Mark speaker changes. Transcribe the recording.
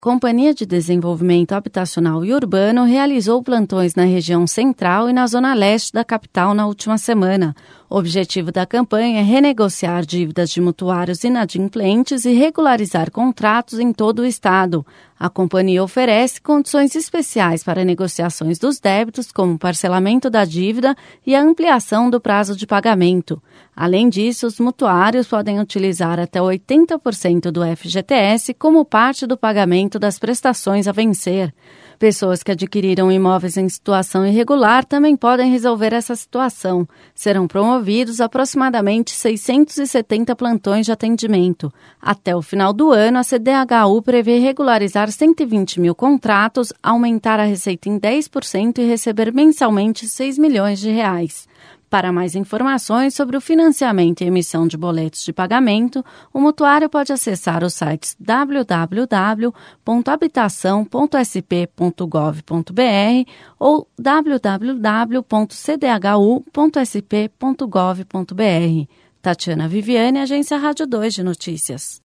Speaker 1: Companhia de Desenvolvimento Habitacional e Urbano realizou plantões na região central e na zona leste da capital na última semana. O objetivo da campanha é renegociar dívidas de mutuários inadimplentes e regularizar contratos em todo o estado. A companhia oferece condições especiais para negociações dos débitos, como parcelamento da dívida e a ampliação do prazo de pagamento. Além disso, os mutuários podem utilizar até 80% do FGTS como parte do pagamento das prestações a vencer. Pessoas que adquiriram imóveis em situação irregular também podem resolver essa situação. Serão promovidos aproximadamente 670 plantões de atendimento. Até o final do ano, a CDHU prevê regularizar 120 mil contratos, aumentar a receita em 10% e receber mensalmente R$6 milhões. Para mais informações sobre o financiamento e emissão de boletos de pagamento, o mutuário pode acessar os sites www.habitação.sp.gov.br ou www.cdhu.sp.gov.br. Tatiana Viviane, Agência Rádio 2 de Notícias.